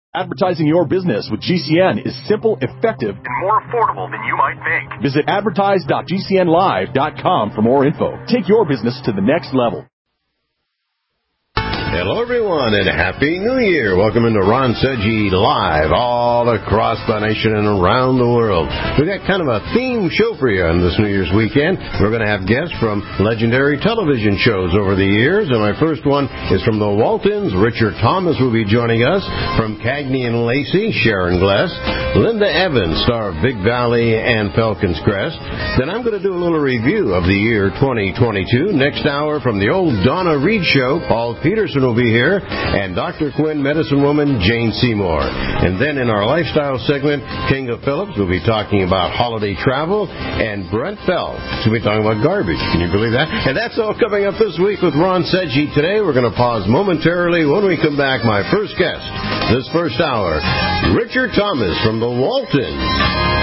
Advertising your business with GCN is simple, effective, and more affordable than you might think. Visit advertise.gcnlive.com for more info. Take your business to the next level. Hello, everyone, and Happy New Year. Welcome into Ron Seggi Live all across the nation and around the world. We've got kind of a theme show for you on this New Year's weekend. We're going to have guests from legendary television shows over the years, and my first one is from the Waltons. Richard Thomas will be joining us. From Cagney and Lacey, Sharon Gless. Linda Evans, star of Big Valley and Falcon's Crest. Then I'm going to do a little review of the year 2022. Next hour from the old Donna Reed Show, Paul Peterson will be here, and Dr. Quinn, medicine woman Jane Seymour. And then in our lifestyle segment, King of Phillips will be talking about holiday travel, and Brent Feld will be talking about garbage. Can you believe that? And that's all coming up this week with Ron Seggi. Today we're going to pause momentarily. When we come back, my first guest this first hour, Richard Thomas from the Waltons.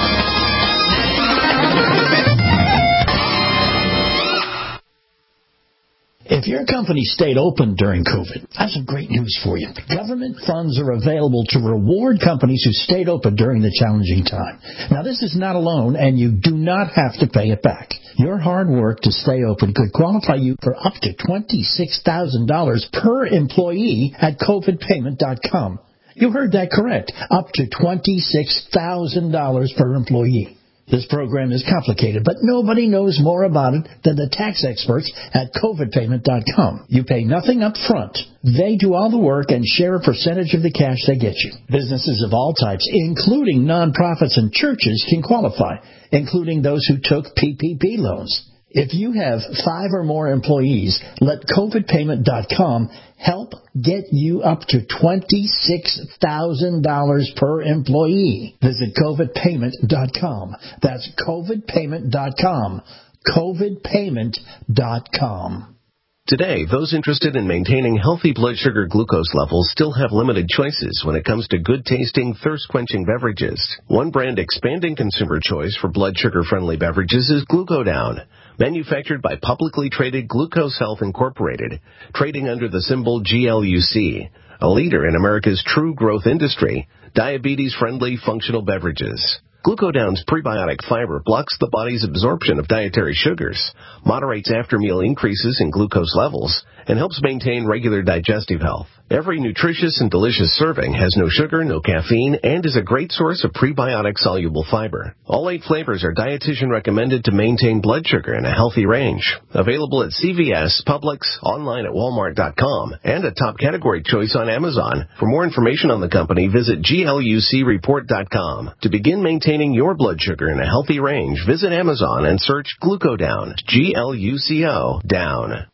If your company stayed open during COVID, I have some great news for you. Government funds are available to reward companies who stayed open during the challenging time. Now, this is not a loan, and you do not have to pay it back. Your hard work to stay open could qualify you for up to $26,000 per employee at COVIDpayment.com. You heard that correct. Up to $26,000 per employee. This program is complicated, but nobody knows more about it than the tax experts at COVIDpayment.com. You pay nothing up front. They do all the work and share a percentage of the cash they get you. Businesses of all types, including nonprofits and churches, can qualify, including those who took PPP loans. If you have 5 or more employees, let COVIDpayment.com help get you up to $26,000 per employee. Visit COVIDpayment.com. That's COVIDpayment.com. COVIDpayment.com. Today, those interested in maintaining healthy blood sugar glucose levels still have limited choices when it comes to good-tasting, thirst-quenching beverages. One brand expanding consumer choice for blood sugar-friendly beverages is Glucodown, manufactured by publicly traded Glucose Health Incorporated, trading under the symbol GLUC, a leader in America's true growth industry, diabetes-friendly functional beverages. Glucodown's prebiotic fiber blocks the body's absorption of dietary sugars, moderates after-meal increases in glucose levels, and helps maintain regular digestive health. Every nutritious and delicious serving has no sugar, no caffeine, and is a great source of prebiotic-soluble fiber. All 8 flavors are dietitian recommended to maintain blood sugar in a healthy range. Available at CVS, Publix, online at Walmart.com, and a top category choice on Amazon. For more information on the company, visit GLUCreport.com. To begin maintaining your blood sugar in a healthy range, visit Amazon and search Glucodown, GLUCO, down.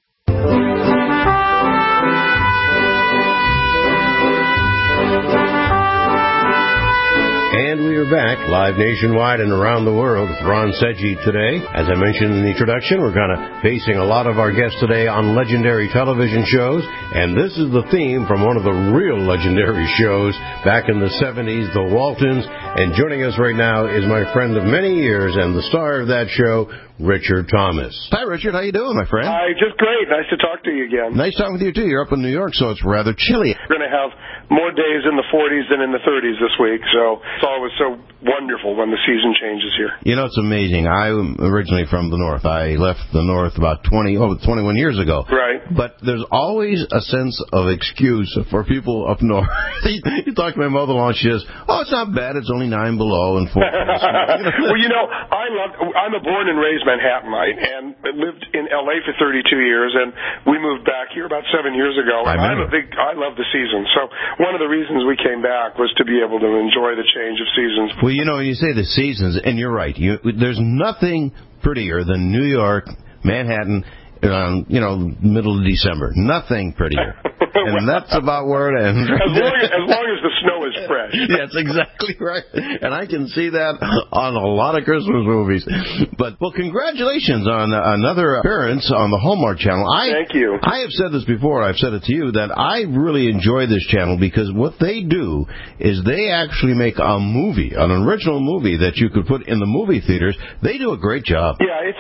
And we are back, live nationwide and around the world with Ron Seggi today. As I mentioned in the introduction, we're kind of basing a lot of our guests today on legendary television shows, and this is the theme from one of the real legendary shows back in the 70s, The Waltons. And joining us right now is my friend of many years and the star of that show, Richard Thomas. Hi, Richard. How you doing, my friend? Hi, just great. Nice to talk to you again. Nice talking with you, too. You're up in New York, so it's rather chilly. We're going to have more days in the 40s than in the 30s this week, so it's always so wonderful when the season changes here. You know, it's amazing. I'm originally from the North. I left the North about 21 years ago. Right. But there's always a sense of excuse for people up north. You talk to my mother-in-law, she says, oh, it's not bad. It's only 9 below and 4. Well, you know, I'm a born and raised Manhattanite and lived in L.A. for 32 years, and we moved back here about 7 years ago. I love the season. So one of the reasons we came back was to be able to enjoy the change of seasons. Well, you know, you say the seasons, and you're right. There's nothing prettier than New York, Manhattan, middle of December. Nothing prettier. And that's about where it ends. As long as the snow is fresh. That's exactly right. And I can see that on a lot of Christmas movies. But, well, congratulations on another appearance on the Hallmark Channel. Thank you. I have said this before. I've said it to you, that I really enjoy this channel because what they do is they actually make a movie, an original movie that you could put in the movie theaters. They do a great job. Yeah, it's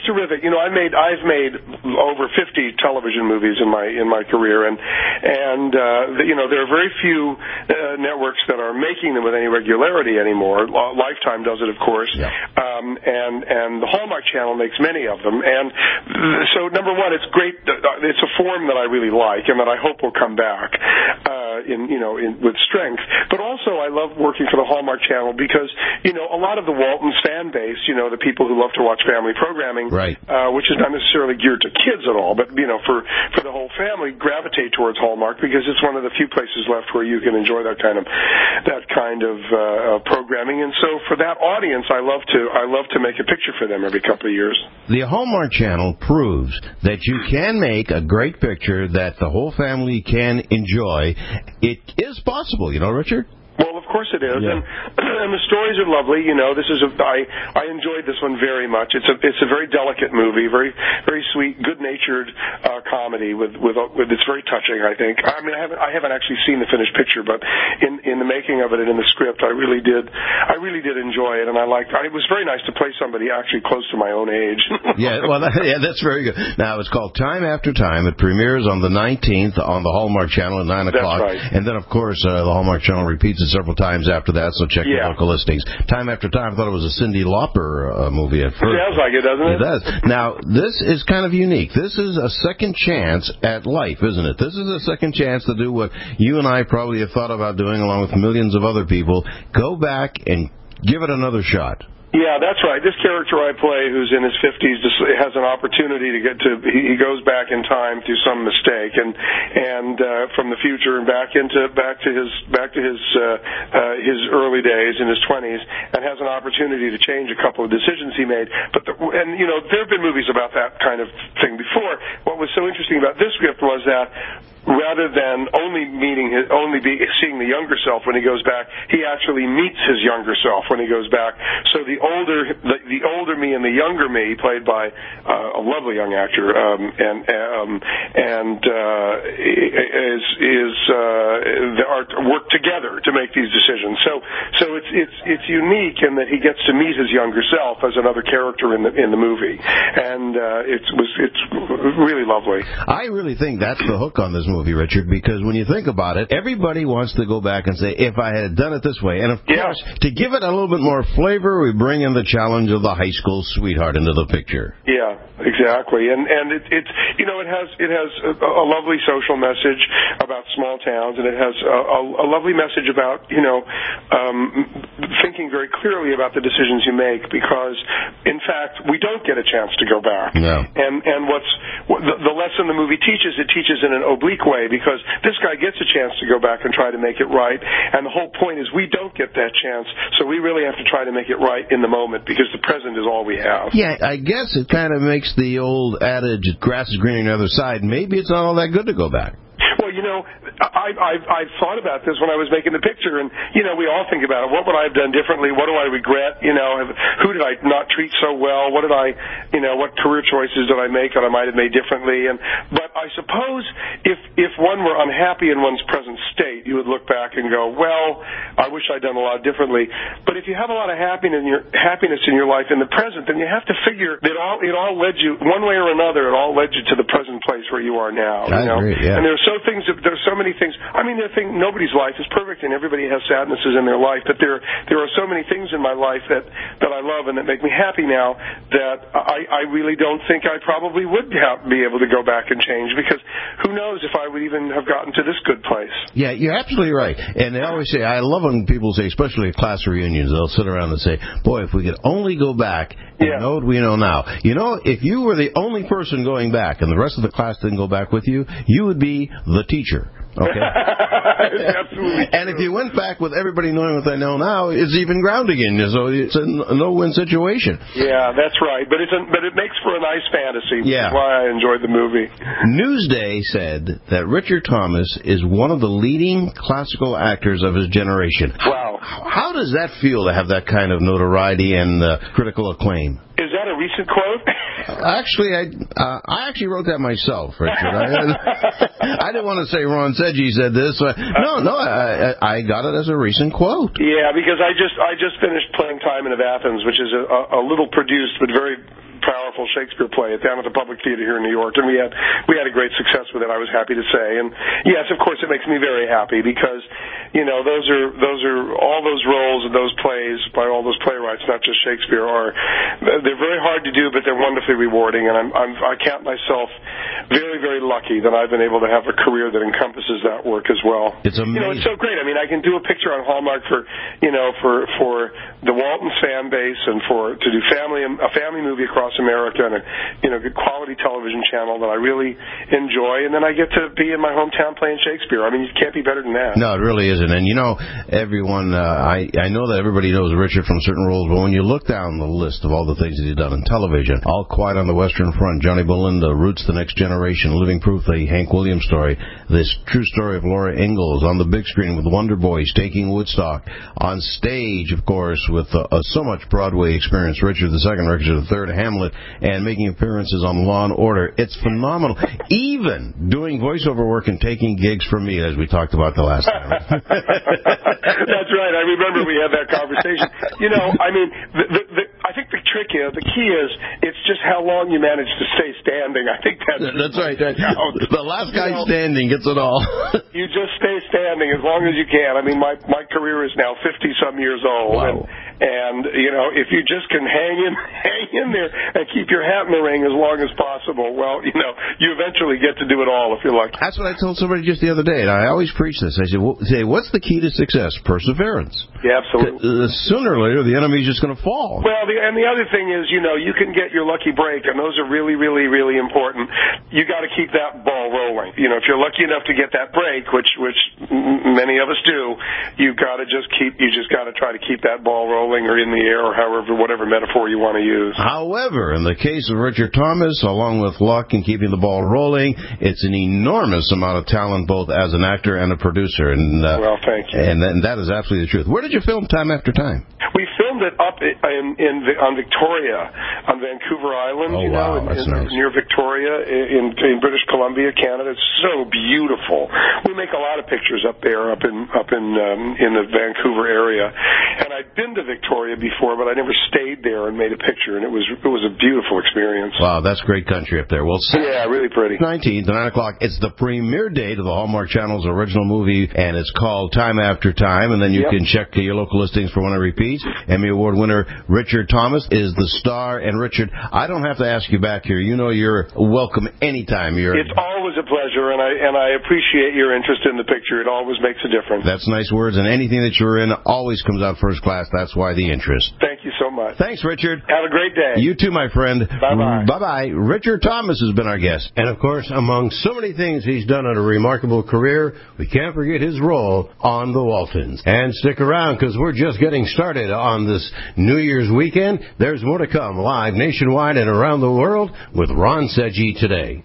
terrific. You know, I've made over 50 television movies in my career, and you know, there are very few networks that are making them with any regularity anymore. Lifetime does it, of course, and the Hallmark Channel makes many of them. And so, number one, it's great. It's a form that I really like, and that I hope will come back with strength. But also, I love working for the Hallmark Channel because, you know, a lot of the Waltons fan base, you know, the people who love to watch family programming, which is not necessarily geared to kids at all, but, you know, for the whole family, gravitate towards Hallmark because it's one of the few places left where you can enjoy that kind of programming. And so, for that audience, I love to make a picture for them every couple of years. The Hallmark Channel proves that you can make a great picture that the whole family can enjoy. It is possible, you know, Richard? Well, of course it is, and the stories are lovely. You know, I enjoyed this one very much. It's a very delicate movie, very very sweet, good-natured comedy with it's very touching. I think. I mean, I haven't actually seen the finished picture, but in the making of it and in the script, I really did enjoy it, and it was very nice to play somebody actually close to my own age. That's very good. Now it's called Time After Time. It premieres on the 19th on the Hallmark Channel at 9 o'clock, right. And then of course the Hallmark Channel repeats it several times after that, so check the local listings. Time After Time, I thought it was a Cyndi Lauper movie at first. It sounds like it, doesn't it? It does. Now, this is kind of unique. This is a second chance at life, isn't it? This is a second chance to do what you and I probably have thought about doing along with millions of other people. Go back and give it another shot. Yeah, that's right. This character I play, who's in his 50s, just has an opportunity to he goes back in time through some mistake, and from the future and back to his early days in his 20s, and has an opportunity to change a couple of decisions he made. And you know, there have been movies about that kind of thing before. What was so interesting about this script was that, rather than only seeing the younger self when he goes back, he actually meets his younger self when he goes back. So the older me and the younger me, played by a lovely young actor, work together to make these decisions. So it's unique in that he gets to meet his younger self as another character in the movie, and it's really lovely. I really think that's the hook on this movie, Richard, because when you think about it, everybody wants to go back and say, if I had done it this way. And of course, to give it a little bit more flavor, we bring in the challenge of the high school sweetheart into the picture. Yeah, exactly. And it has a lovely social message about small towns, and it has a lovely message about, you know, thinking very clearly about the decisions you make, because in fact we don't get a chance to go back. No. And the lesson the movie teaches, it teaches in an oblique way, because this guy gets a chance to go back and try to make it right, and the whole point is we don't get that chance, so we really have to try to make it right in the moment, because the present is all we have. Yeah, I guess it kind of makes the old adage, grass is greener on the other side. Maybe it's not all that good to go back. Well, you know, I've thought about this when I was making the picture, and, you know, we all think about it. What would I have done differently? What do I regret? You know, who did I not treat so well? What career choices did I make that I might have made differently? But I suppose if one were unhappy in one's present state, you would look back and go, well, I wish I'd done a lot differently. But if you have a lot of happiness in your life in the present, then you have to figure that it all led you, one way or another, it all led you to the present place where you are now. I agree, yeah. And there's so many things. I mean, nobody's life is perfect, and everybody has sadnesses in their life. But there are so many things in my life that I love and that make me happy now that I really don't think I probably would be able to go back and change, because who knows if I would even have gotten to this good place. Yeah, you're absolutely right. And they always say, I love when people say, especially at class reunions, they'll sit around and say, boy, if we could only go back and know what we know now. You know, if you were the only person going back and the rest of the class didn't go back with you, you would be the teacher. Okay. Absolutely. And if you went back with everybody knowing what they know now, it's even grounding in you, so it's a no-win situation. Yeah, that's right. But it makes for a nice fantasy, which is why I enjoyed the movie. Newsday said that Richard Thomas is one of the leading classical actors of his generation. Wow. How does that feel to have that kind of notoriety and critical acclaim? Is that a recent quote? Actually, I actually wrote that myself, Richard. I didn't want to say Ron Sedgy said this. No, I got it as a recent quote. Yeah, because I just finished playing Timon of Athens, which is a little produced but very powerful Shakespeare play down at the Public Theater here in New York, and we had a great success with it, I was happy to say. And yes, of course, it makes me very happy because, those are all those roles and those plays by all those playwrights, not just Shakespeare, they're very hard to do, but they're wonderfully rewarding, and I count myself very, very lucky that I've been able to have a career that encompasses that work as well. It's amazing. It's so great. I mean, I can do a picture on Hallmark for the Waltons fan base and to do a family movie across America and a good quality television channel that I really enjoy, and then I get to be in my hometown playing Shakespeare. I mean, it can't be better than that. No, it really isn't. And everyone, I know that everybody knows Richard from certain roles, but when you look down the list of all the things that he's done in television, All Quiet on the Western Front, Johnny Belinda, Roots, The Next Generation, Living Proof, the Hank Williams story, this true story of Laura Ingalls, on the big screen with Wonder Boys, Taking Woodstock, on stage, of course, with so much Broadway experience, Richard II, Richard III, Hamlet, and making appearances on Law & Order. It's phenomenal. Even doing voiceover work and taking gigs from me, as we talked about the last time. That's right. I remember we had that conversation. I think the trick is, the key is, it's just how long you manage to stay standing. I think that's right. The last guy standing gets it all. You just stay standing as long as you can. I mean, my career is now 50-some years old. Wow. And if you just can hang in there and keep your hat in the ring as long as possible, well, you eventually get to do it all if you're lucky. That's what I told somebody just the other day, and I always preach this. I say, what's the key to success? Perseverance. Yeah, absolutely. Sooner or later, the enemy's just going to fall. Well, and the other thing is, you can get your lucky break, and those are really, really, really important. You got to keep that ball rolling. If you're lucky enough to get that break, which many of us do, you just got to try to keep that ball rolling or in the air or whatever metaphor you want to use. However, in the case of Richard Thomas, along with luck and keeping the ball rolling, it's an enormous amount of talent both as an actor and a producer. And, well, thank you. And that is absolutely the truth. Where did you film Time After Time? We filmed it up on Victoria, on Vancouver Island. Oh, wow, that's nice. Near Victoria in British Columbia, Canada. It's so beautiful. We make a lot of pictures up there, up in the Vancouver area. And I'd been to Victoria before, but I never stayed there and made a picture, and it was a beautiful experience. Wow, that's great country up there. Well, yeah, really pretty. 19th, 9 o'clock. It's the premiere date of the Hallmark Channel's original movie, and it's called Time After Time. And then you can check your local listings for when it repeats. Emmy Award winner Richard Thomas is the star. And Richard, I don't have to ask you back here. You're welcome anytime. It's always a pleasure, and I appreciate your interest in the picture. It always makes a difference. That's nice words, and anything that you're in always comes out first class. That's why the interest. Thank you so much. Thanks, Richard. Have a great day. You too, my friend. Bye-bye. Bye-bye. Richard Thomas has been our guest. And, of course, among so many things he's done in a remarkable career, we can't forget his role on The Waltons. And stick around, because we're just getting started on this New Year's weekend. There's more to come live nationwide and around the world with Ron Seggi today.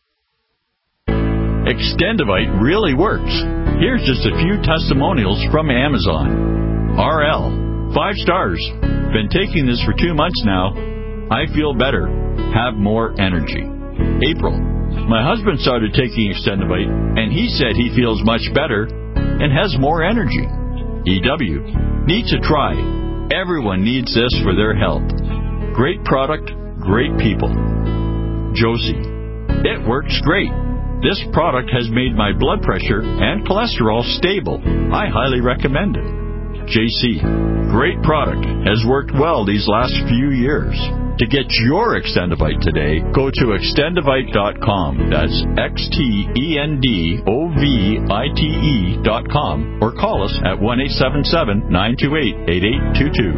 Extendivite really works. Here's just a few testimonials from Amazon. RL, 5 stars. Been taking this for 2 months now. I feel better. Have more energy. April, my husband started taking Extendivite, and he said he feels much better and has more energy. EW, need to try. Everyone needs this for their health. Great product, great people. Josie, it works great. This product has made my blood pressure and cholesterol stable. I highly recommend it. JC, great product. Has worked well these last few years. To get your Extendivite today, go to extendivite.com. That's XTENDOVITE.com, or call us at 1-877-928-8822.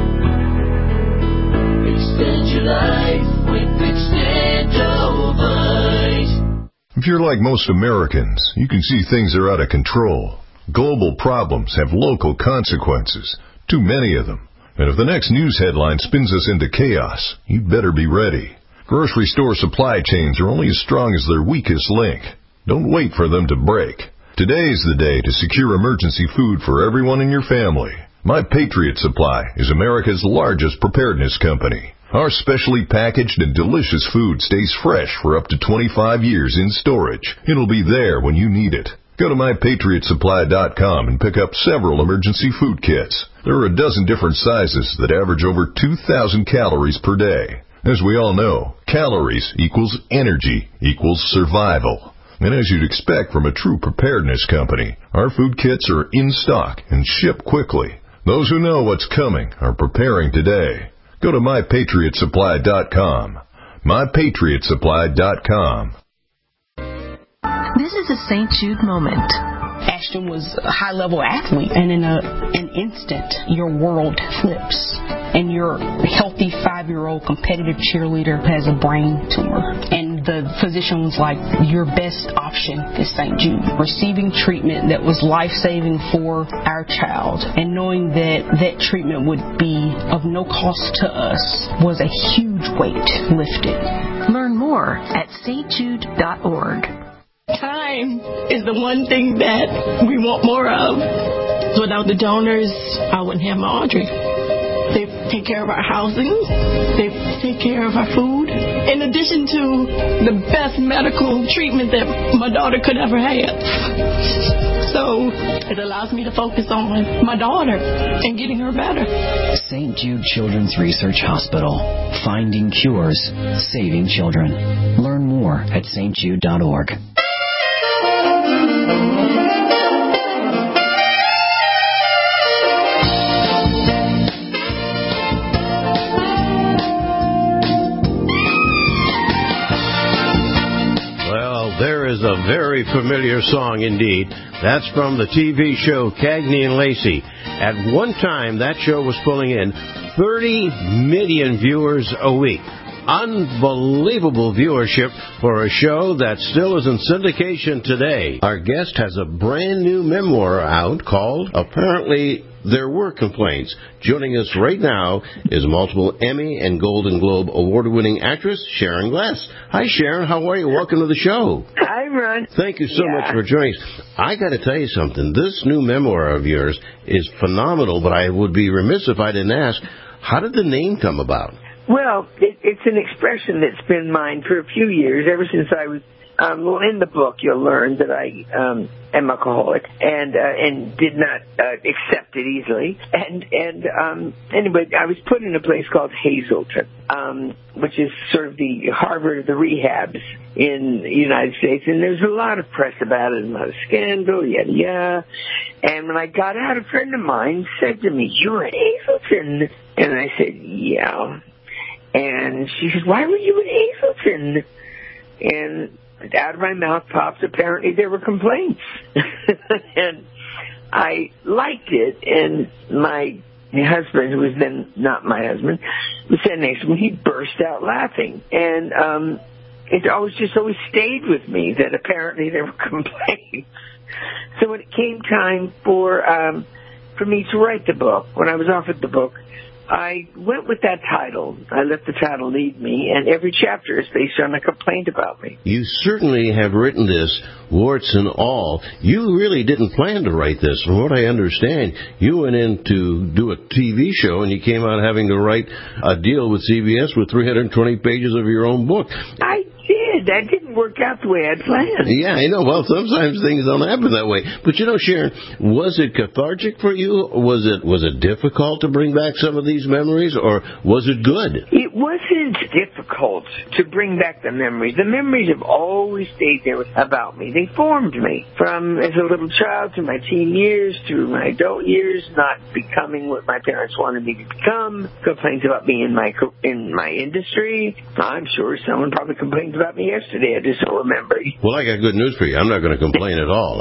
Extend your life with Extendivite. If you're like most Americans, you can see things are out of control. Global problems have local consequences, too many of them. And if the next news headline spins us into chaos, you'd better be ready. Grocery store supply chains are only as strong as their weakest link. Don't wait for them to break. Today is the day to secure emergency food for everyone in your family. My Patriot Supply is America's largest preparedness company. Our specially packaged and delicious food stays fresh for up to 25 years in storage. It'll be there when you need it. Go to MyPatriotSupply.com and pick up several emergency food kits. There are a dozen different sizes that average over 2,000 calories per day. As we all know, calories equals energy equals survival. And as you'd expect from a true preparedness company, our food kits are in stock and ship quickly. Those who know what's coming are preparing today. Go to MyPatriotSupply.com. MyPatriotSupply.com. This is a St. Jude moment. Ashton was a high-level athlete, and in an instant, your world flips. And your healthy 5-year-old competitive cheerleader has a brain tumor. And the physician was like, your best option is St. Jude. Receiving treatment that was life-saving for our child and knowing that that treatment would be of no cost to us was a huge weight lifted. Learn more at stjude.org. Time is the one thing that we want more of. Without the donors, I wouldn't have my Audrey. They take care of our housing. They take care of our food. In addition to the best medical treatment that my daughter could ever have. So it allows me to focus on my daughter and getting her better. St. Jude Children's Research Hospital. Finding cures, saving children. Learn more at stjude.org. There is a very familiar song indeed. That's from the TV show Cagney and Lacey. At one time, that show was pulling in 30 million viewers a week. Unbelievable viewership for a show that still is in syndication today. Our guest has a brand new memoir out called Apparently There Were Complaints. Joining us right now is multiple Emmy and Golden Globe award-winning actress Sharon Gless. Hi, Sharon. How are you? Welcome to the show. Hi, Ron. Thank you so much for joining us. I got to tell you something. This new memoir of yours is phenomenal, but I would be remiss if I didn't ask, how did the name come about? Well, it's an expression that's been mine for a few years, ever since I was, in the book you'll learn that I am alcoholic and did not accept it easily. And anyway, I was put in a place called Hazleton, which is sort of the Harvard of the rehabs in the United States. And there's a lot of press about it, a lot of scandal, yada, yada. And when I got out, a friend of mine said to me, "You're at Hazleton." And I said, "Yeah." And she said, "Why were you at Hazleton?" And out of my mouth pops, apparently there were complaints. And I liked it. And my husband, who was then not my husband, was sitting next to me. He burst out laughing. And it always stayed with me that apparently there were complaints. So when it came time for me to write the book, when I was offered the book, I went with that title. I let the title lead me, and every chapter is based on a complaint about me. You certainly have written this, warts and all. You really didn't plan to write this. From what I understand, you went in to do a TV show, and you came out having to write a deal with CBS with 320 pages of your own book. I did. That didn't work out the way I'd planned. Yeah, I know. Well, sometimes things don't happen that way. But, Sharon, was it cathartic for you? Was it difficult to bring back some of these memories, or was it good? It wasn't difficult to bring back the memories. The memories have always stayed there about me. They formed me from as a little child to my teen years, through my adult years, not becoming what my parents wanted me to become, complaints about me in my industry. I'm sure someone probably complained about me yesterday. I just don't remember. Well, I got good news for you. I'm not going to complain at all.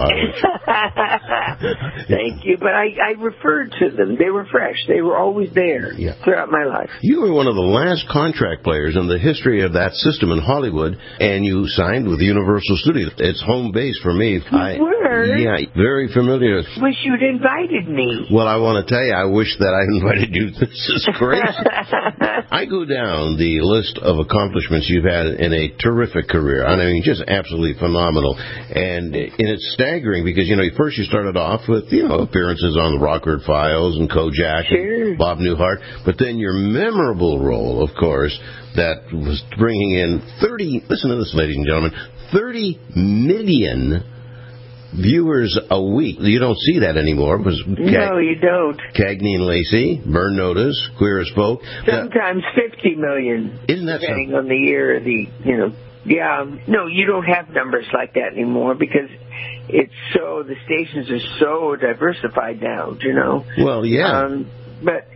Thank you. But I referred to them. They were fresh. They were always there throughout my life. You were one of the last contract players in the history of that system in Hollywood, and you signed with Universal Studios. It's home base for me. You were? Yeah, very familiar. Wish you'd invited me. Well, I want to tell you, I wish that I invited you. This is crazy. I go down the list of accomplishments you've had in a terrific career. I mean, just absolutely phenomenal. And it's staggering because, first you started off with, appearances on the Rockford Files and Kojak and Bob Newhart. But then your memorable role, of course, that was bringing in listen to this, ladies and gentlemen, 30 million viewers a week. You don't see that anymore. No, you don't. Cagney and Lacey, Burn Notice, Queer as Folk. Sometimes 50 million. Isn't that depending on the year, Yeah, no, you don't have numbers like that anymore because the stations are so diversified now, Well, yeah. But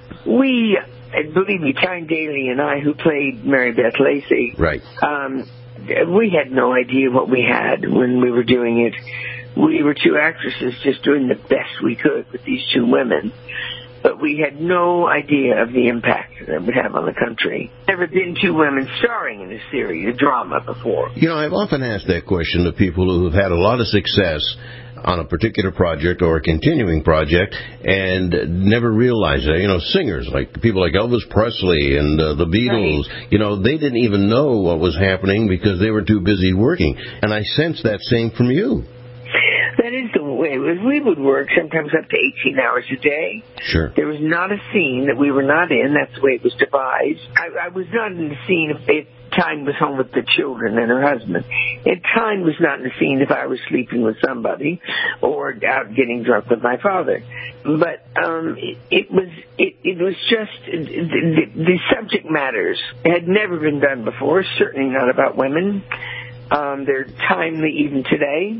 believe me, Tyne Daly and I, who played Mary Beth Lacey, right. We had no idea what we had when we were doing it. We were two actresses just doing the best we could with these two women. But we had no idea of the impact that it would have on the country. Never been two women starring in a series, a drama before. I've often asked that question to people who have had a lot of success on a particular project or a continuing project and never realized it. Singers, like people like Elvis Presley and the Beatles, right. They didn't even know what was happening because they were too busy working. And I sense that same from you. That is the way. We would work sometimes up to 18 hours a day. Sure. There was not a scene that we were not in. That's the way it was devised. I was not in the scene if Tyne was home with the children and her husband. And Tyne was not in the scene if I was sleeping with somebody or out getting drunk with my father. But it was just the subject matters had never been done before. Certainly not about women. They're timely even today.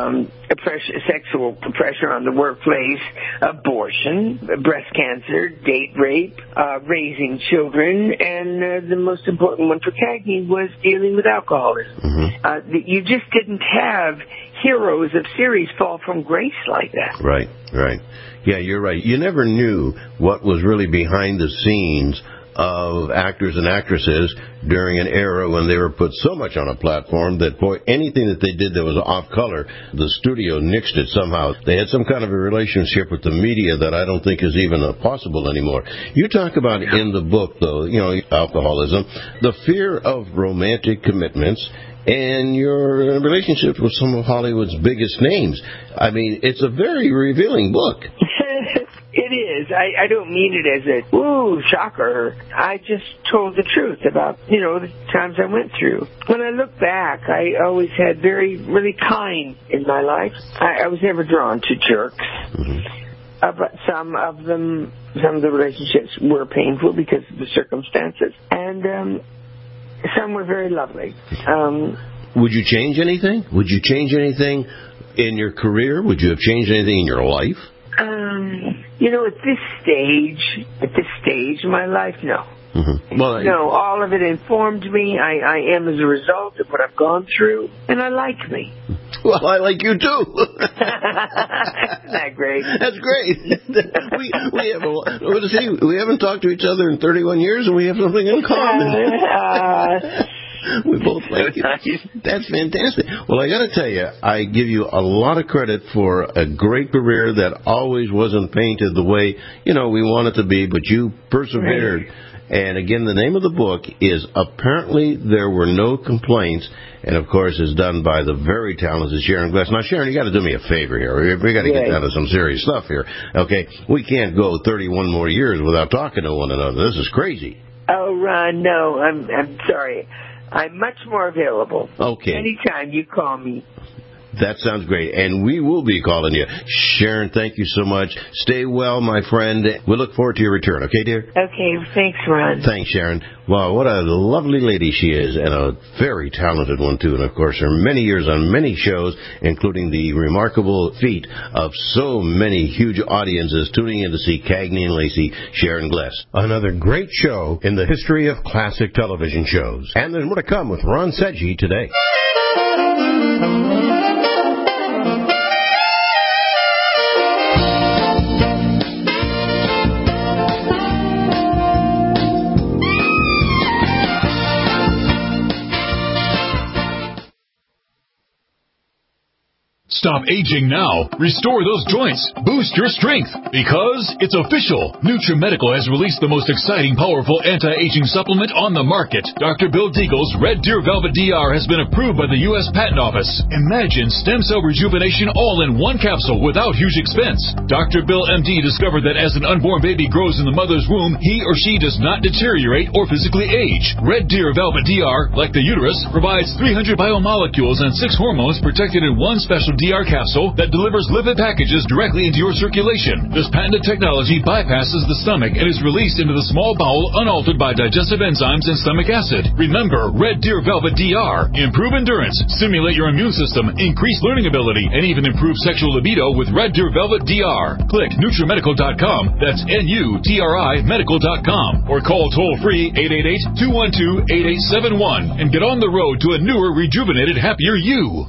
Sexual pressure on the workplace, abortion, breast cancer, date rape, raising children, and the most important one for Cagney was dealing with alcoholism. Mm-hmm. You just didn't have heroes of series fall from grace like that. Right. Yeah, you're right. You never knew what was really behind the scenes of actors and actresses during an era when they were put so much on a platform that, anything that they did that was off color, the studio nixed it somehow. They had some kind of a relationship with the media that I don't think is even possible anymore. You talk about in the book, though, alcoholism, the fear of romantic commitments, and your relationships with some of Hollywood's biggest names. I mean, it's a very revealing book. It is. I don't mean it as a, shocker. I just told the truth about, the times I went through. When I look back, I always had really kind in my life. I was never drawn to jerks. Mm-hmm. But some of the relationships were painful because of the circumstances. And some were very lovely. Would you change anything? Would you change anything in your career? Would you have changed anything in your life? At this stage in my life, no. Mm-hmm. No, all of it informed me. I am as a result of what I've gone through, and I like me. Well, I like you too. Isn't that great? That's great. We haven't talked to each other in 31 years, and we have something in common. We both like it. That's fantastic. Well, I got to tell you, I give you a lot of credit for a great career that always wasn't painted the way, we want it to be, but you persevered. Right. And again, the name of the book is Apparently There Were No Complaints, and of course is done by the very talented Sharon Gless. Now, Sharon, you got to do me a favor here. We got to get down to some serious stuff here. Okay, we can't go 31 more years without talking to one another. This is crazy. Oh, Ron, no, I'm sorry. I'm much more available. Okay. Anytime you call me. That sounds great. And we will be calling you. Sharon, thank you so much. Stay well, my friend. We look forward to your return. Okay, dear? Okay. Thanks, Ron. Thanks, Sharon. Wow, what a lovely lady she is, and a very talented one, too. And, of course, her many years on many shows, including the remarkable feat of so many huge audiences tuning in to see Cagney and Lacey, Sharon Gless. Another great show in the history of classic television shows. And there's more to come with Ron Sedgey today. Stop aging now. Restore those joints. Boost your strength. Because it's official. NutriMedical has released the most exciting, powerful anti-aging supplement on the market. Dr. Bill Deagle's Red Deer Velvet DR has been approved by the U.S. Patent Office. Imagine stem cell rejuvenation all in one capsule without huge expense. Dr. Bill MD discovered that as an unborn baby grows in the mother's womb, he or she does not deteriorate or physically age. Red Deer Velvet DR, like the uterus, provides 300 biomolecules and 6 hormones protected in one special DR DR capsule that delivers lipid packages directly into your circulation. This patented technology bypasses the stomach and is released into the small bowel unaltered by digestive enzymes and stomach acid. Remember, Red Deer Velvet DR. Improve endurance, stimulate your immune system, increase learning ability, and even improve sexual libido with Red Deer Velvet DR. Click NutriMedical.com. That's NUTRI Medical.com. Or call toll-free 888-212-8871 and get on the road to a newer, rejuvenated, happier you.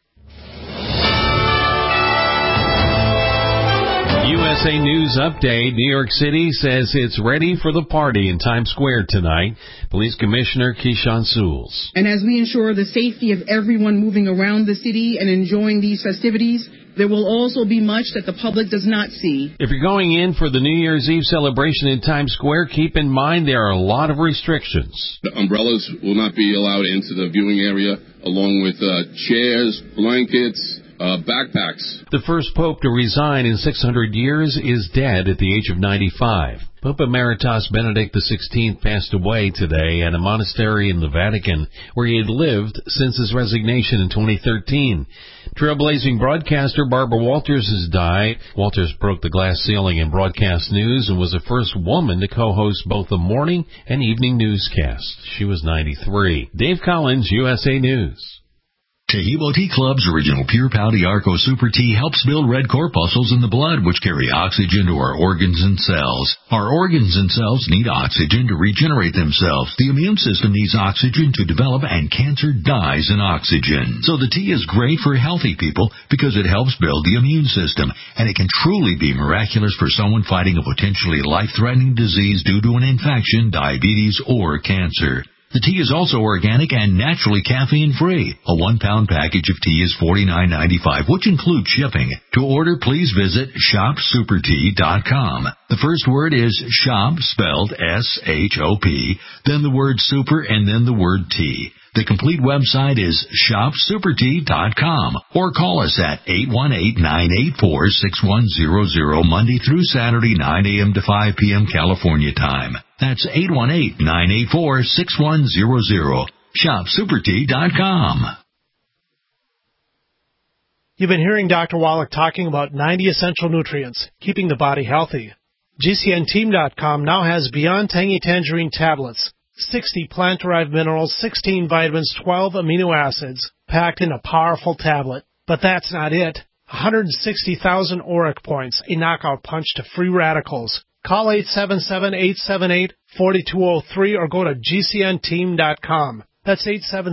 USA News Update. New York City says it's ready for the party in Times Square tonight. Police Commissioner Keyshawn Sewells. And as we ensure the safety of everyone moving around the city and enjoying these festivities, there will also be much that the public does not see. If you're going in for the New Year's Eve celebration in Times Square, keep in mind there are a lot of restrictions. The umbrellas will not be allowed into the viewing area, along with chairs, blankets, backpacks. The first pope to resign in 600 years is dead at the age of 95. Pope Emeritus Benedict XVI passed away today at a monastery in the Vatican where he had lived since his resignation in 2013. Trailblazing broadcaster Barbara Walters has died. Walters broke the glass ceiling in broadcast news and was the first woman to co-host both the morning and evening newscasts. She was 93. Dave Collins, USA News. Tahibo Tea Club's original Pure Pouty Arco Super Tea helps build red corpuscles in the blood, which carry oxygen to our organs and cells. Our organs and cells need oxygen to regenerate themselves. The immune system needs oxygen to develop, and cancer dies in oxygen. So the tea is great for healthy people because it helps build the immune system, and it can truly be miraculous for someone fighting a potentially life-threatening disease due to an infection, diabetes, or cancer. The tea is also organic and naturally caffeine-free. A 1-pound package of tea is $49.95, which includes shipping. To order, please visit shopsupertea.com. The first word is shop, spelled S-H-O-P, then the word super, and then the word tea. The complete website is shopsupertea.com, or call us at 818-984-6100 Monday through Saturday, 9 a.m. to 5 p.m. California time. That's 818-984-6100. Shopsupertea.com. You've been hearing Dr. Wallach talking about 90 essential nutrients, keeping the body healthy. GCNteam.com now has Beyond Tangy Tangerine tablets. 60 plant-derived minerals, 16 vitamins, 12 amino acids, packed in a powerful tablet. But that's not it. 160,000 ORAC points, a knockout punch to free radicals. Call 877-878-4203 or go to GCNteam.com. That's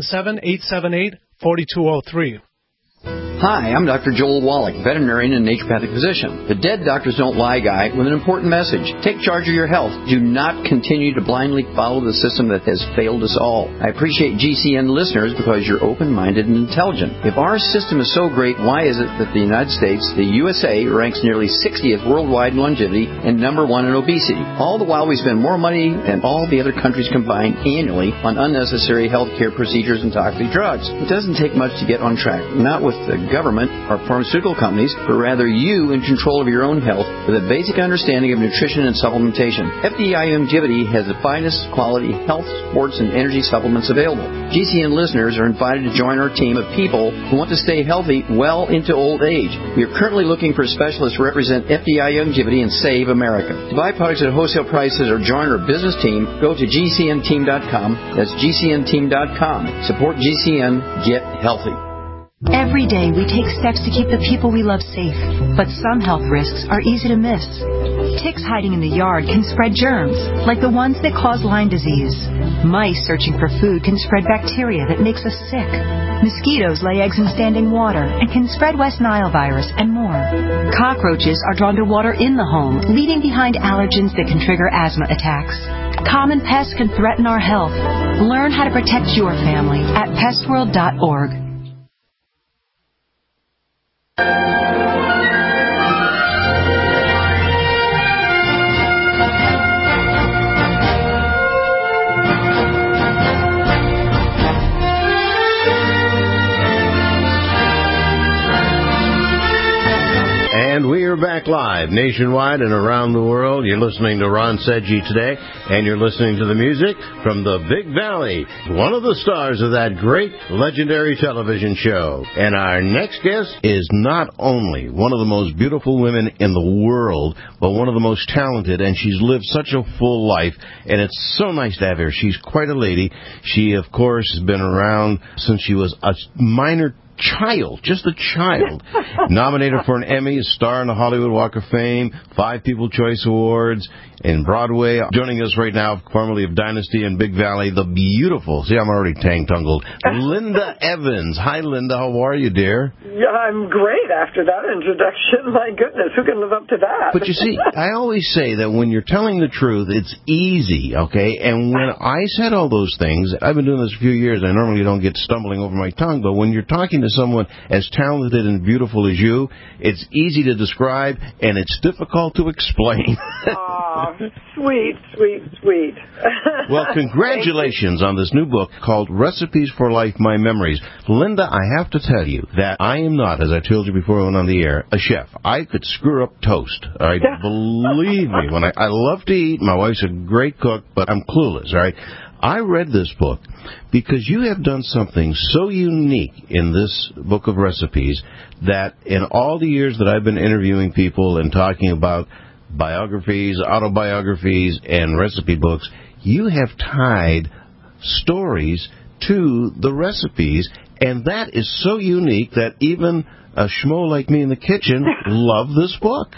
877-878-4203. Hi, I'm Dr. Joel Wallach, veterinarian and naturopathic physician. The Dead Doctors Don't Lie guy with an important message. Take charge of your health. Do not continue to blindly follow the system that has failed us all. I appreciate GCN listeners because you're open-minded and intelligent. If our system is so great, why is it that the United States, the USA, ranks nearly 60th worldwide in longevity and number 1 in obesity? All the while we spend more money than all the other countries combined annually on unnecessary health care procedures and toxic drugs. It doesn't take much to get on track. Not with the government or pharmaceutical companies, but rather you in control of your own health with a basic understanding of nutrition and supplementation. FDI Longevity has the finest quality health, sports, and energy supplements available. GCN listeners are invited to join our team of people who want to stay healthy well into old age. We are currently looking for specialists to represent FDI Longevity and Save America. To buy products at wholesale prices or join our business team, go to GCNteam.com. That's GCNteam.com. Support GCN. Get healthy. Every day we take steps to keep the people we love safe, but some health risks are easy to miss. Ticks hiding in the yard can spread germs, like the ones that cause Lyme disease. Mice searching for food can spread bacteria that makes us sick. Mosquitoes lay eggs in standing water and can spread West Nile virus and more. Cockroaches are drawn to water in the home, leaving behind allergens that can trigger asthma attacks. Common pests can threaten our health. Learn how to protect your family at pestworld.org. And we are back live nationwide and around the world. You're listening to Ron Sedgy today, and you're listening to the music from the Big Valley, one of the stars of that great legendary television show. And our next guest is not only one of the most beautiful women in the world, but one of the most talented, and she's lived such a full life, and it's so nice to have her. She's quite a lady. She, of course, has been around since she was a minor child, just a child. Nominated for an Emmy, a star in the Hollywood Walk of Fame, 5 People's Choice Awards, in Broadway. Joining us right now, formerly of Dynasty and Big Valley, the beautiful, see, I'm already tang-tungled, Linda Evans. Hi, Linda. How are you, dear? Yeah, I'm great after that introduction. My goodness, who can live up to that? But you see, I always say that when you're telling the truth, it's easy, okay? And when I said all those things, I've been doing this a few years, I normally don't get stumbling over my tongue, but when you're talking to someone as talented and beautiful as you, it's easy to describe, and it's difficult to explain. Aw, sweet, sweet, sweet. Well, congratulations on this new book called Recipes for Life, My Memories. Linda, I have to tell you that I am not, as I told you before I went on the air, a chef. I could screw up toast. All right? Believe me, when I love to eat. My wife's a great cook, but I'm clueless. All right? I read this book because you have done something so unique in this book of recipes that in all the years that I've been interviewing people and talking about biographies, autobiographies, and recipe books, you have tied stories to the recipes, and that is so unique that even a schmo like me in the kitchen love this book.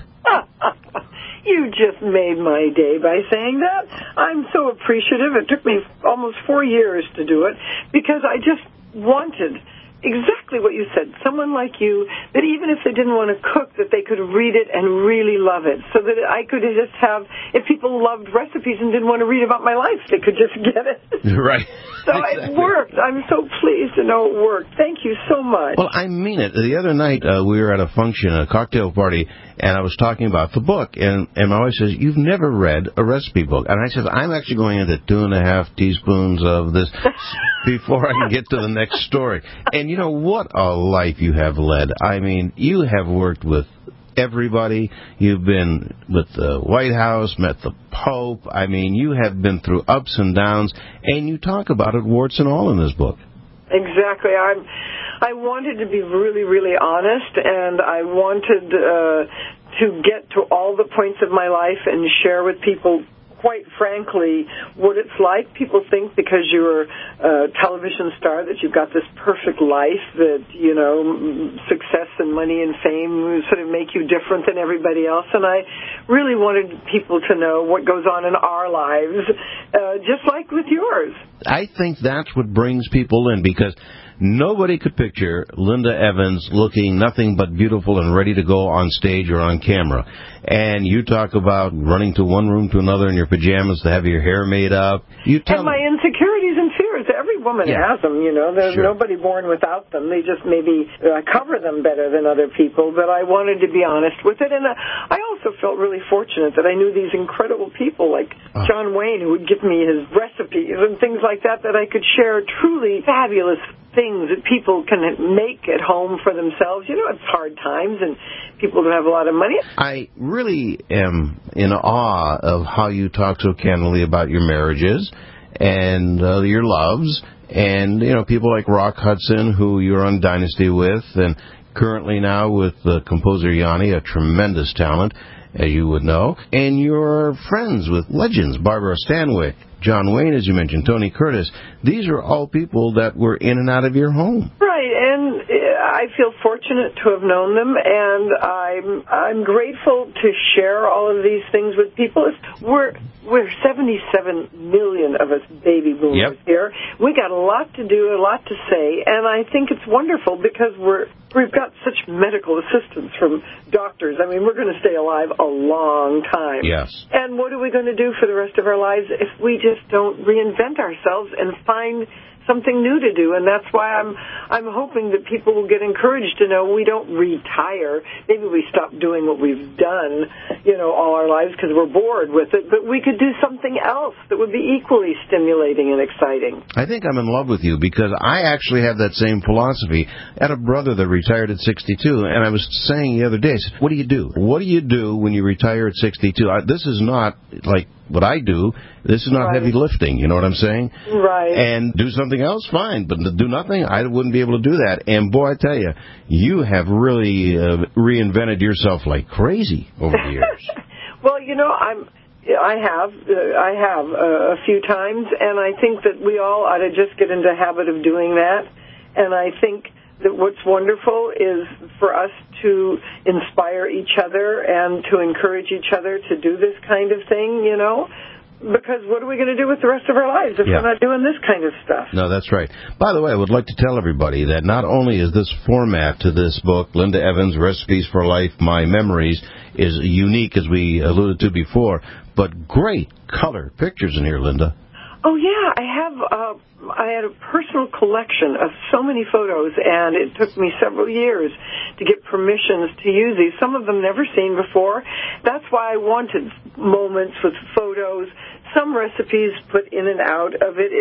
You just made my day by saying that. I'm so appreciative. It took me almost 4 years to do it because I just wanted exactly what you said, someone like you, that even if they didn't want to cook, that they could read it and really love it, so that I could just have, if people loved recipes and didn't want to read about my life, they could just get it. Right. So exactly. It worked. I'm so pleased to know it worked. Thank you so much. Well, I mean it. The other night, we were at a function, a cocktail party, and I was talking about the book, and my wife says, you've never read a recipe book. And I said, I'm actually going into 2.5 teaspoons of this before I can get to the next story. And you know, what a life you have led. I mean, you have worked with everybody. You've been with the White House, met the Pope. I mean, you have been through ups and downs, and you talk about it warts and all in this book. Exactly. I wanted to be really, really honest, and I wanted to get to all the points of my life and share with people, quite frankly, what it's like. People think because you're a television star that you've got this perfect life, that, you know, success and money and fame sort of make you different than everybody else. And I really wanted people to know what goes on in our lives, just like with yours. I think that's what brings people in, because nobody could picture Linda Evans looking nothing but beautiful and ready to go on stage or on camera. And you talk about running to one room to another in your pajamas to have your hair made up. And my insecurities and fears. Every woman has them, you know. There's nobody born without them. They just maybe cover them better than other people. But I wanted to be honest with it. And I also felt really fortunate that I knew these incredible people like John Wayne, who would give me his recipes and things like that I could share truly fabulous things that people can make at home for themselves. You know, it's hard times and people don't have a lot of money. I really am in awe of how you talk so candidly about your marriages and your loves, and, you know, people like Rock Hudson, who you're on Dynasty with, and currently now with composer Yanni, a tremendous talent, as you would know, and you're friends with legends, Barbara Stanwyck, John Wayne, as you mentioned, Tony Curtis. These are all people that were in and out of your home. Right, and I feel fortunate to have known them, and I'm grateful to share all of these things with people. We're 77 million of us baby boomers here. We got a lot to do, a lot to say, and I think it's wonderful because we've got such medical assistance from doctors. I mean, we're going to stay alive a long time. Yes. And what are we going to do for the rest of our lives if we just don't reinvent ourselves and find something new to do, and that's why I'm hoping that people will get encouraged to know we don't retire. Maybe we stop doing what we've done, all our lives because we're bored with it, but we could do something else that would be equally stimulating and exciting. I think I'm in love with you because I actually have that same philosophy. I had a brother that retired at 62, and I was saying the other day, I said, what do you do? What do you do when you retire at 62? This is not like what I do. This is not heavy lifting, you know what I'm saying? Right. And do something else, fine. But to do nothing, I wouldn't be able to do that. And boy, I tell you, you have really reinvented yourself like crazy over the years. Well, I have a few times, and I think that we all ought to just get into the habit of doing that. And I think that what's wonderful is for us to inspire each other and to encourage each other to do this kind of thing, because what are we going to do with the rest of our lives if we're not doing this kind of stuff? No, that's right. By the way, I would like to tell everybody that not only is this format to this book, Linda Evans, Recipes for Life, My Memories, is unique, as we alluded to before, but great color pictures in here, Linda. Oh, yeah. I had a personal collection of so many photos, and it took me several years to get permissions to use these. Some of them never seen before. That's why I wanted moments with photos, some recipes put in and out of it.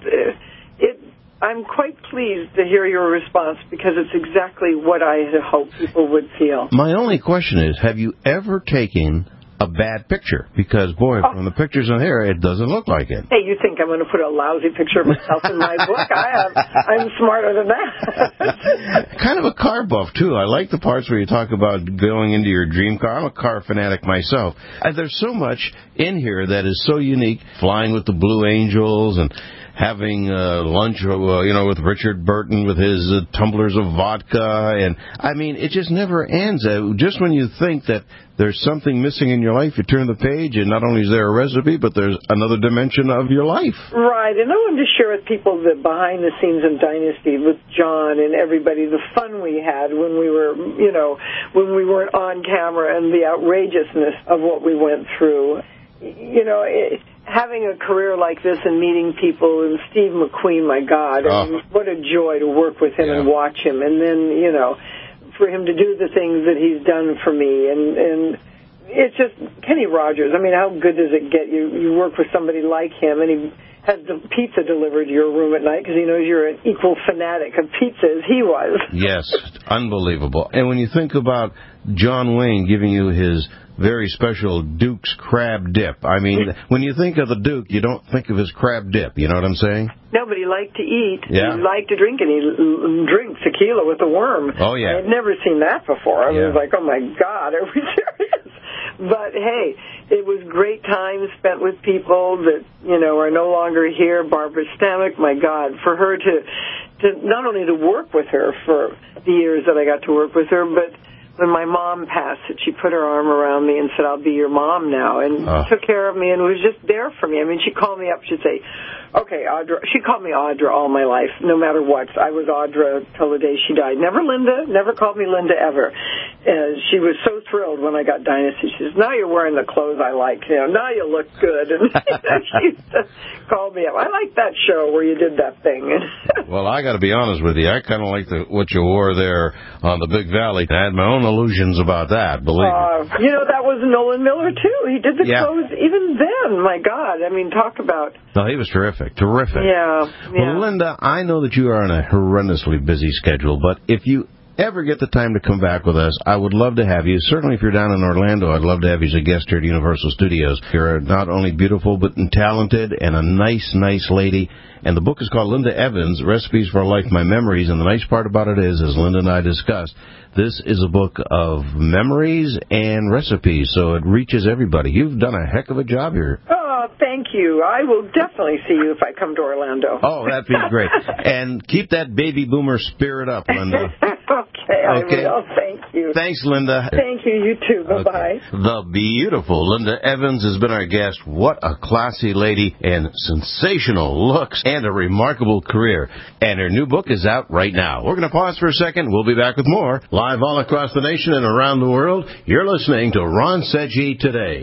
I'm quite pleased to hear your response because it's exactly what I had hoped people would feel. My only question is, have you ever taken a bad picture? Because, boy, from the pictures on here, it doesn't look like it. Hey, you think I'm going to put a lousy picture of myself in my book? I'm smarter than that. Kind of a car buff, too. I like the parts where you talk about going into your dream car. I'm a car fanatic myself. There's so much in here that is so unique. Flying with the Blue Angels and having lunch, with Richard Burton with his tumblers of vodka. And, I mean, it just never ends. Just when you think that there's something missing in your life, you turn the page, and not only is there a recipe, but there's another dimension of your life. Right, and I wanted to share with people the behind the scenes in Dynasty with John and everybody, the fun we had when we were, when we weren't on camera, and the outrageousness of what we went through. Having a career like this and meeting people, and Steve McQueen, my God, I mean, what a joy to work with him and watch him, and then, for him to do the things that he's done for me, and it's just Kenny Rogers. I mean, how good does it get? You work with somebody like him, and he has the pizza delivered to your room at night because he knows you're an equal fanatic of pizza as he was. Yes, unbelievable. And when you think about John Wayne giving you his very special Duke's crab dip. I mean, when you think of the Duke, you don't think of his crab dip. You know what I'm saying? No, but he liked to eat. Yeah. He liked to drink, and he drank tequila with a worm. Oh, yeah. I had never seen that before. I was like, oh, my God, are we serious? But, hey, it was great time spent with people that, are no longer here. Barbara Stamek, my God, for her to not only to work with her for the years that I got to work with her, but when my mom passed, she put her arm around me and said, I'll be your mom now, and took care of me and was just there for me. I mean, she'd call me up, she'd say, okay, Audra. She called me Audra all my life, no matter what. I was Audra till the day she died. Never Linda, never called me Linda ever. She was so thrilled when I got Dynasty. She says, now you're wearing the clothes I like. Now you look good. And she used to call me up. I like that show where you did that thing. Well, I got to be honest with you. I kind of like what you wore there on the Big Valley. I had my own illusions about that, believe me. That was Nolan Miller, too. He did the clothes even then. My God. I mean, talk about... No, he was terrific. Terrific. Yeah. Well, Linda, I know that you are on a horrendously busy schedule, but if you ever get the time to come back with us, I would love to have you. Certainly if you're down in Orlando, I'd love to have you as a guest here at Universal Studios. You're not only beautiful, but talented and a nice, nice lady. And the book is called Linda Evans, Recipes for Life, My Memories. And the nice part about it is, as Linda and I discussed, this is a book of memories and recipes, so it reaches everybody. You've done a heck of a job here. Oh, thank you. I will definitely see you if I come to Orlando. Oh, that'd be great. And keep that baby boomer spirit up, Linda. Okay, I will. Thank you. Thanks, Linda. Thank you. You too. Bye-bye. Okay. The beautiful Linda Evans has been our guest. What a classy lady, and sensational looks, and a remarkable career. And her new book is out right now. We're going to pause for a second. We'll be back with more. Live all across the nation and around the world, you're listening to Ron Seggi Today.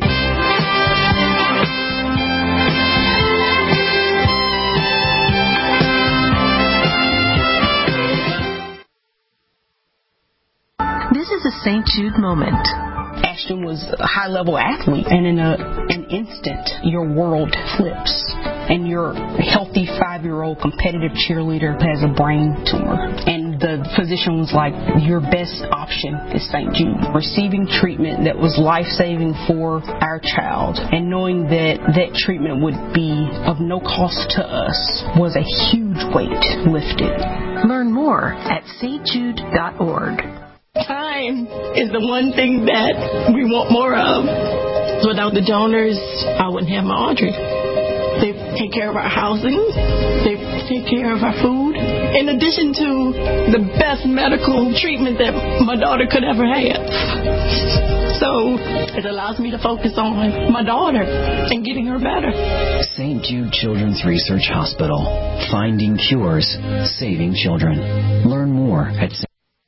is a St. Jude moment. Ashton was a high-level athlete, and in an instant, your world flips, and your healthy 5-year-old competitive cheerleader has a brain tumor. And the physician was like, your best option is St. Jude. Receiving treatment that was life-saving for our child, and knowing that that treatment would be of no cost to us was a huge weight lifted. Learn more at stjude.org. Time is the one thing that we want more of. Without the donors, I wouldn't have my Audrey. They take care of our housing. They take care of our food. In addition to the best medical treatment that my daughter could ever have. So it allows me to focus on my daughter and getting her better. St. Jude Children's Research Hospital. Finding cures, saving children. Learn more at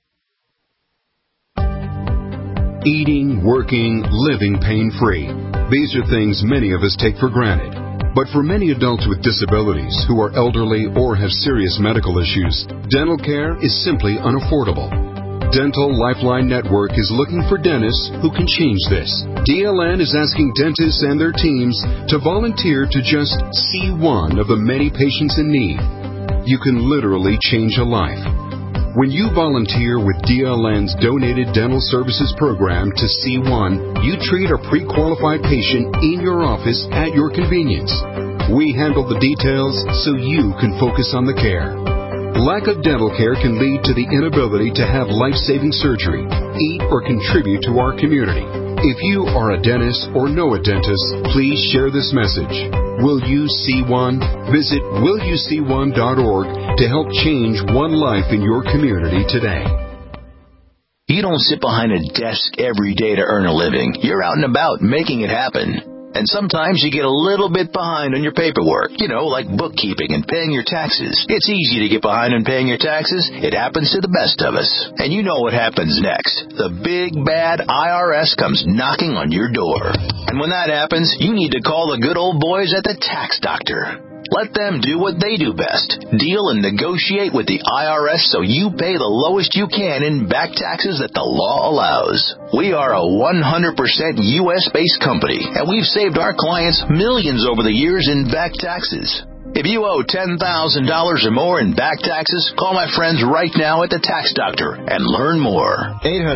Eating, working, living pain-free. These are things many of us take for granted. But for many adults with disabilities who are elderly or have serious medical issues, dental care is simply unaffordable. Dental Lifeline Network is looking for dentists who can change this. DLN is asking dentists and their teams to volunteer to just see one of the many patients in need. You can literally change a life. When you volunteer with DLN's Donated Dental Services Program to C1, you treat a pre-qualified patient in your office at your convenience. We handle the details so you can focus on the care. Lack of dental care can lead to the inability to have life-saving surgery, eat, or contribute to our community. If you are a dentist or know a dentist, please share this message. Will you see one? Visit willyouseeone.org to help change one life in your community today. You don't sit behind a desk every day to earn a living. You're out and about making it happen. And sometimes you get a little bit behind on your paperwork, like bookkeeping and paying your taxes. It's easy to get behind on paying your taxes. It happens to the best of us. And you know what happens next. The big, bad IRS comes knocking on your door. And when that happens, you need to call the good old boys at the Tax Doctor. Let them do what they do best. Deal and negotiate with the IRS so you pay the lowest you can in back taxes that the law allows. We are a 100% U.S.-based company, and we've saved our clients millions over the years in back taxes. If you owe $10,000 or more in back taxes, call my friends right now at the Tax Doctor and learn more.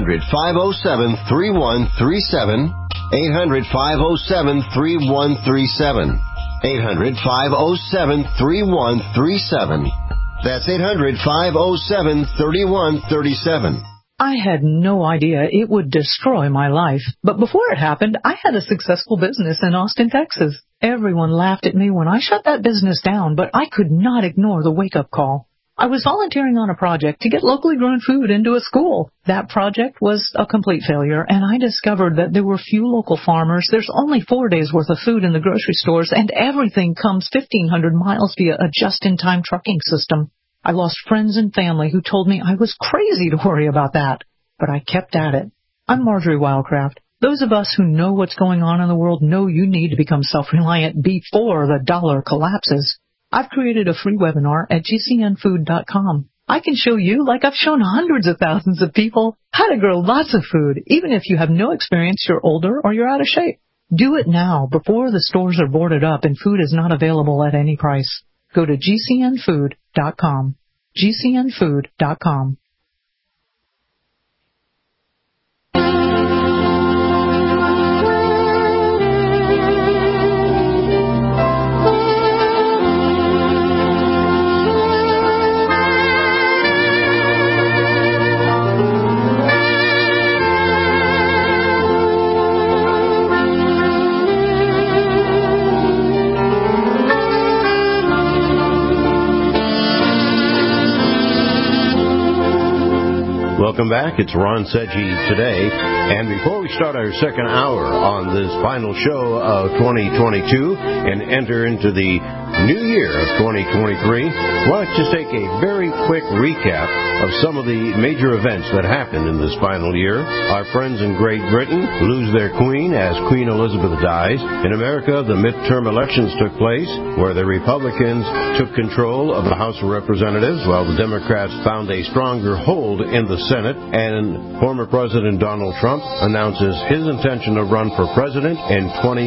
800-507-3137. 800-507-3137. 800-507-3137. That's 800-507-3137. I had no idea it would destroy my life. But before it happened, I had a successful business in Austin, Texas. Everyone laughed at me when I shut that business down, but I could not ignore the wake-up call. I was volunteering on a project to get locally grown food into a school. That project was a complete failure, and I discovered that there were few local farmers. There's only 4 days' worth of food in the grocery stores, and everything comes 1,500 miles via a just-in-time trucking system. I lost friends and family who told me I was crazy to worry about that, but I kept at it. I'm Marjorie Wildcraft. Those of us who know what's going on in the world know you need to become self-reliant before the dollar collapses. I've created a free webinar at gcnfood.com. I can show you, like I've shown hundreds of thousands of people, how to grow lots of food, even if you have no experience, you're older, or you're out of shape. Do it now before the stores are boarded up and food is not available at any price. Go to gcnfood.com. gcnfood.com. Welcome back. It's Ron Sedgy today. And before we start our second hour on this final show of 2022 and enter into the new year of 2023, well, let's just take a very quick recap of some of the major events that happened in this final year. Our friends in Great Britain lose their queen as Queen Elizabeth dies. In America, the midterm elections took place, where the Republicans took control of the House of Representatives, while the Democrats found a stronger hold in the Senate, and former President Donald Trump announces his intention to run for president in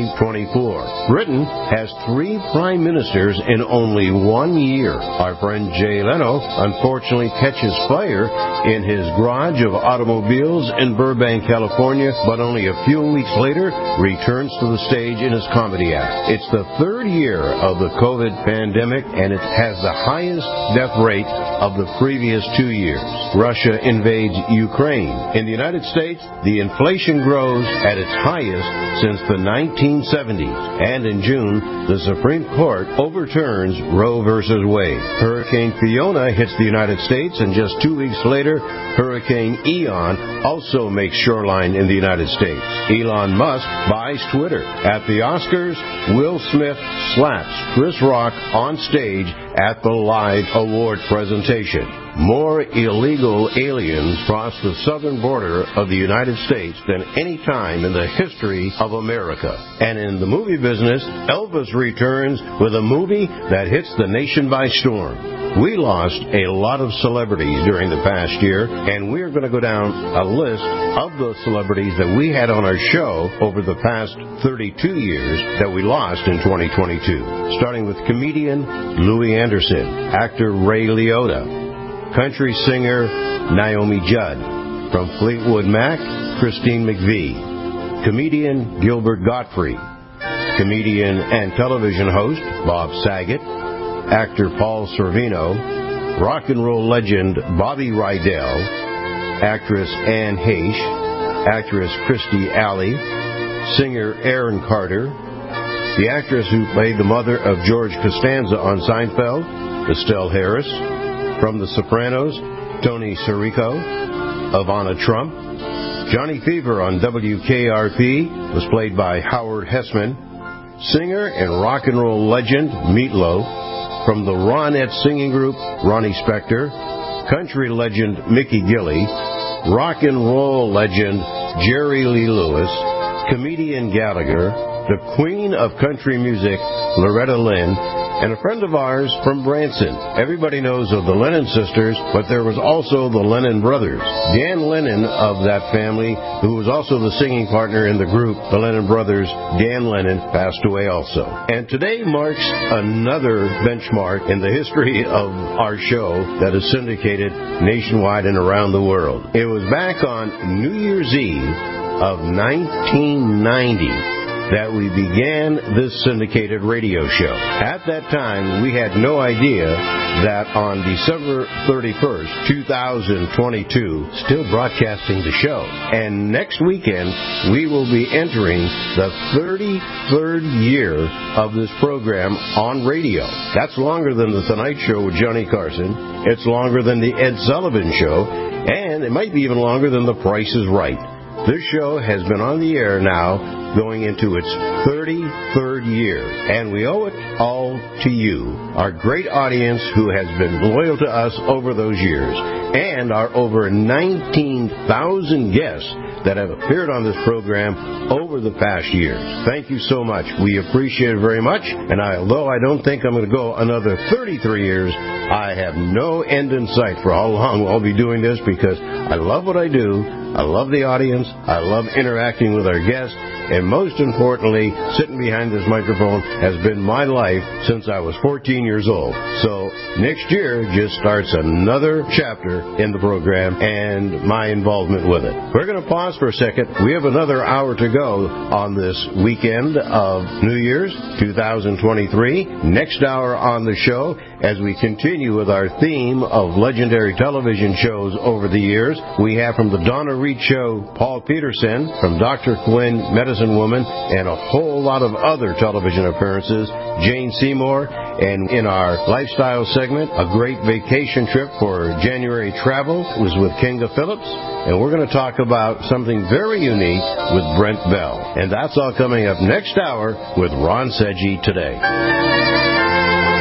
2024. Britain has 3 prime ministers in only 1 year. Our friend Jay Leno unfortunately catches fire in his garage of automobiles in Burbank, California, but only a few weeks later returns to the stage in his comedy act. It's the 3rd year of the COVID pandemic, and it has the highest death rate of the previous 2 years. Russia invades Ukraine. In the United States, the inflation grows at its highest since the 1970s. And in June, the Supreme Court overturns Roe v. Wade. Hurricane Fiona hits the United States, and just 2 weeks later, Hurricane Ian also makes shoreline in the United States. Elon Musk buys Twitter. At the Oscars, Will Smith slaps Chris Rock on stage at the live award presentation. More illegal aliens cross the southern border of the United States than any time in the history of America. And in the movie business, Elvis returns with a movie that hits the nation by storm. We lost a lot of celebrities during the past year, and we're going to go down a list of those celebrities that we had on our show over the past 32 years that we lost in 2022. Starting with comedian Louis Anderson, actor Ray Liotta, country singer Naomi Judd, from Fleetwood Mac, Christine McVie, comedian Gilbert Gottfried, comedian and television host Bob Saget, actor Paul Sorvino, rock and roll legend Bobby Rydell, actress Anne Heche, actress Kirstie Alley, singer Aaron Carter, the actress who played the mother of George Costanza on Seinfeld, Estelle Harris, from The Sopranos, Tony Sirico, Ivana Trump, Johnny Fever on WKRP was played by Howard Hessman, singer and rock and roll legend Meatloaf, from the Ronettes singing group Ronnie Spector, country legend Mickey Gilley, rock and roll legend Jerry Lee Lewis, comedian Gallagher, the queen of country music Loretta Lynn, and a friend of ours from Branson. Everybody knows of the Lennon sisters, but there was also the Lennon brothers. Dan Lennon of that family, who was also the singing partner in the group, the Lennon brothers, Dan Lennon, passed away also. And today marks another benchmark in the history of our show that is syndicated nationwide and around the world. It was back on New Year's Eve of 1990 that we began this syndicated radio show. At that time, we had no idea that on December 31st, 2022, still broadcasting the show. And next weekend, we will be entering the 33rd year of this program on radio. That's longer than The Tonight Show with Johnny Carson. It's longer than The Ed Sullivan Show. And it might be even longer than The Price is Right. This show has been on the air now going into its 33rd year, and we owe it all to you, our great audience who has been loyal to us over those years, and our over 19,000 guests that have appeared on this program over the past years. Thank you so much. We appreciate it very much, and although I don't think I'm going to go another 33 years, I have no end in sight for how long I'll be doing this, because I love what I do. I love the audience. I love interacting with our guests. And most importantly, sitting behind this microphone has been my life since I was 14 years old. So next year just starts another chapter in the program and my involvement with it. We're going to pause for a second. We have another hour to go on this weekend of New Year's 2023. Next hour on the show, as we continue with our theme of legendary television shows over the years, we have from the Donna Reed Show, Paul Peterson, from Dr. Quinn, Medicine Woman, and a whole lot of other television appearances, Jane Seymour, and in our lifestyle segment, a great vacation trip for January travel was with Kinga Phillips, and we're going to talk about something very unique with Brent Bell. And that's all coming up next hour with Ron Seggi Today.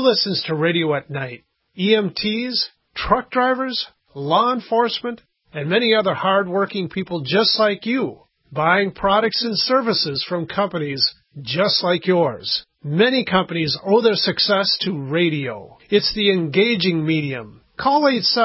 listens to radio at night? EMTs, truck drivers, law enforcement, and many other hard-working people just like you, buying products and services from companies just like yours. Many companies owe their success to radio. It's the engaging medium. Call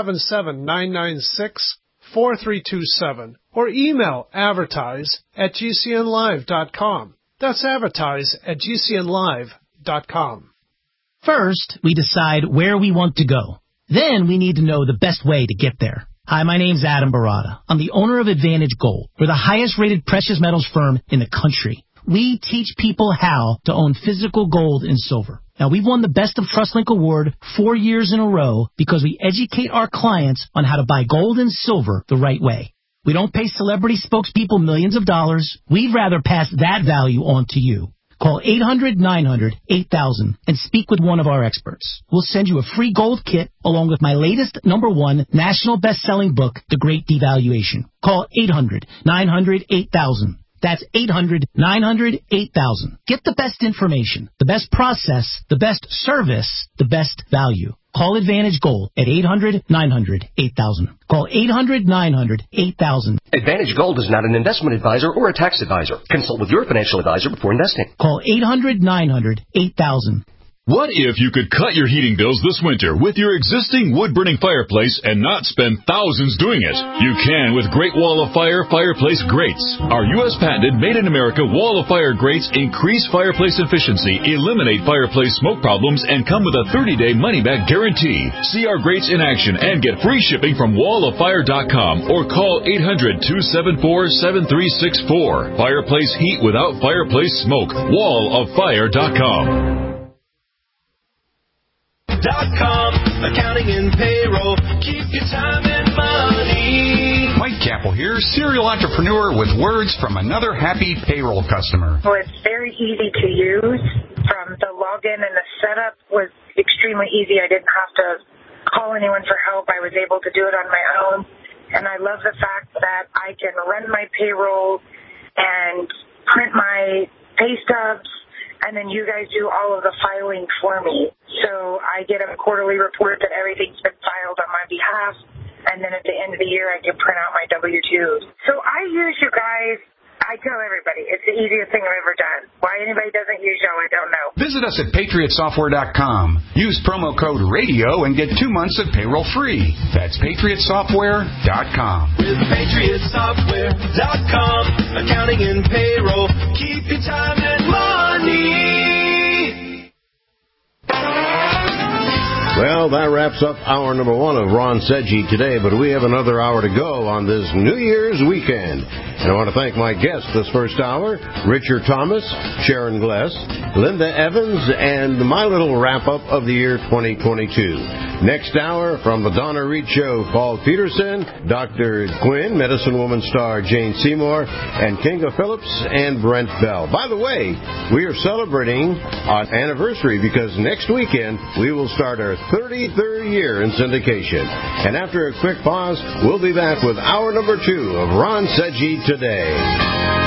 877-996-4327 or email advertise@gcnlive.com. That's advertise@gcnlive.com. First, we decide where we want to go. Then we need to know the best way to get there. Hi, my name's Adam Barada. I'm the owner of Advantage Gold. We're the highest-rated precious metals firm in the country. We teach people how to own physical gold and silver. Now, we've won the Best of TrustLink Award 4 years in a row because we educate our clients on how to buy gold and silver the right way. We don't pay celebrity spokespeople millions of dollars. We'd rather pass that value on to you. Call 800-900-8000 and speak with one of our experts. We'll send you a free gold kit along with my latest #1 national best-selling book, The Great Devaluation. Call 800-900-8000. That's 800-900-8000. Get the best information, the best process, the best service, the best value. Call Advantage Gold at 800-900-8000. Call 800-900-8000. Advantage Gold is not an investment advisor or a tax advisor. Consult with your financial advisor before investing. Call 800-900-8000. What if you could cut your heating bills this winter with your existing wood-burning fireplace and not spend thousands doing it? You can with Great Wall of Fire fireplace grates. Our U.S.-patented, made-in-America Wall of Fire grates increase fireplace efficiency, eliminate fireplace smoke problems, and come with a 30-day money-back guarantee. See our grates in action and get free shipping from walloffire.com or call 800-274-7364. Fireplace heat without fireplace smoke. walloffire.com. Accounting and payroll. Keep your time and money. Mike Capel here, serial entrepreneur with words from another happy payroll customer. Well, it's very easy to use. From the login and the setup was extremely easy. I didn't have to call anyone for help. I was able to do it on my own. And I love the fact that I can run my payroll and print my pay stubs, and then you guys do all of the filing for me. So I get a quarterly report that everything's been filed on my behalf, and then at the end of the year I can print out my W-2s. So I use you guys. I tell everybody, it's the easiest thing I've ever done. Why anybody doesn't use y'all, I don't know. Visit us at PatriotSoftware.com. Use promo code RADIO and get 2 months of payroll free. That's PatriotSoftware.com. With PatriotSoftware.com. Accounting and payroll. Keep your time and money. Well, that wraps up hour number 1 of Ron Sedgy today, but we have another hour to go on this New Year's weekend. And I want to thank my guests this first hour, Richard Thomas, Sharon Gless, Linda Evans, and my little wrap-up of the year 2022. Next hour, from the Donna Reed Show, Paul Peterson, Dr. Quinn, Medicine Woman star Jane Seymour, and Kinga Phillips and Brent Bell. By the way, we are celebrating our anniversary because next weekend we will start our 33rd year in syndication. And after a quick pause, we'll be back with hour number 2 of Ron Sedgy Today.